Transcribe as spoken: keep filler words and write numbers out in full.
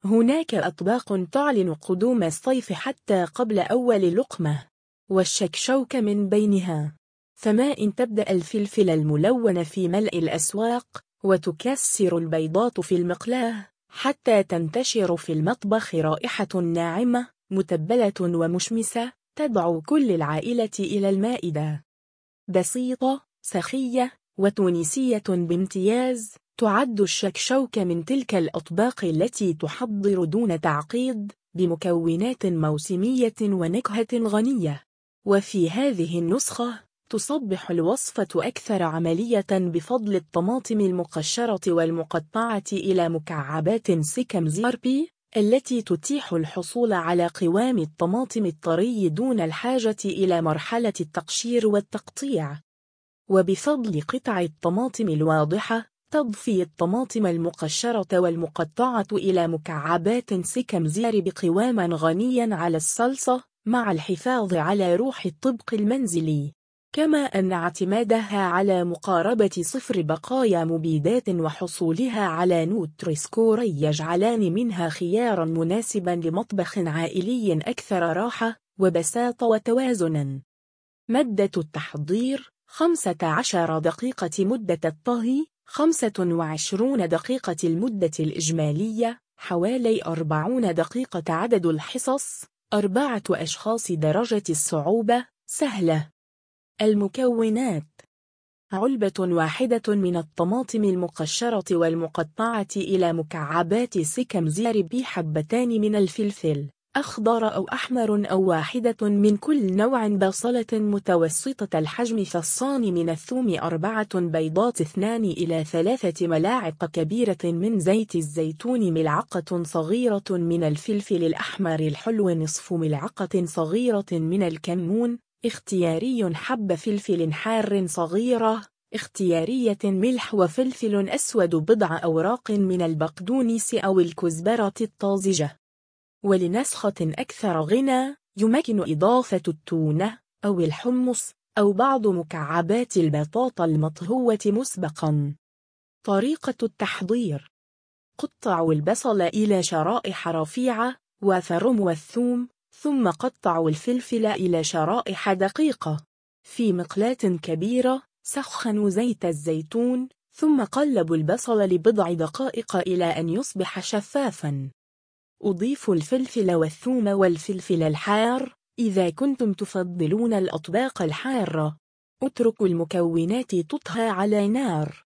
هناك أطباق تعلن قدوم الصيف حتى قبل أول لقمة، والشكشوكة من بينها. فما إن تبدأ الفلفل الملون في ملء الأسواق، وتكسر البيضات في المقلاة حتى تنتشر في المطبخ رائحة ناعمة متبلة ومشمسة تدعو كل العائلة إلى المائدة. بسيطة، سخية، وتونسية بامتياز، تعد الشكشوكة من تلك الأطباق التي تحضر دون تعقيد، بمكونات موسمية ونكهة غنية. وفي هذه النسخة تصبح الوصفة أكثر عملية بفضل الطماطم المقشرة والمقطعة إلى مكعبات سكم زيربي، التي تتيح الحصول على قوام الطماطم الطري دون الحاجة إلى مرحلة التقشير والتقطيع. وبفضل قطع الطماطم الواضحة، تضفي الطماطم المقشرة والمقطعة إلى مكعبات سكم زير بقوام غنيا على الصلصة، مع الحفاظ على روح الطبق المنزلي. كما أن اعتمادها على مقاربة صفر بقايا مبيدات وحصولها على نوتري-سكور يجعلان منها خيارا مناسبا لمطبخ عائلي أكثر راحة وبساطة وتوازنا. مدة التحضير: خمسة عشر دقيقة مدة الطهي، خمسة وعشرين دقيقة المدة الإجمالية، حوالي أربعين دقيقة عدد الحصص، أربعة أشخاص درجة الصعوبة، سهلة. المكونات: علبة واحدة من الطماطم المقشرة والمقطعة إلى مكعبات سكم زيربي، حبتان من الفلفل أخضر أو أحمر أو واحدة من كل نوع، بصلة متوسطة الحجم، فصان من الثوم، أربعة بيضات، اثنان إلى ثلاثة ملاعق كبيرة من زيت الزيتون، ملعقة صغيرة من الفلفل الأحمر الحلو، نصف ملعقة صغيرة من الكمون، اختياري، حب فلفل حار صغيرة، اختيارية، ملح وفلفل أسود، بضع أوراق من البقدونس أو الكزبرة الطازجة. ولنسخة أكثر غنى، يمكن إضافة التونة أو الحمص أو بعض مكعبات البطاطا المطهوة مسبقا. طريقة التحضير: قطعوا البصل إلى شرائح رفيعة، وفرموا الثوم، ثم قطعوا الفلفل إلى شرائح دقيقة. في مقلاة كبيرة سخنوا زيت الزيتون، ثم قلبوا البصل لبضع دقائق إلى أن يصبح شفافا. أضيفوا الفلفل والثوم والفلفل الحار إذا كنتم تفضلون الأطباق الحارة. اتركوا المكونات تطهى على نار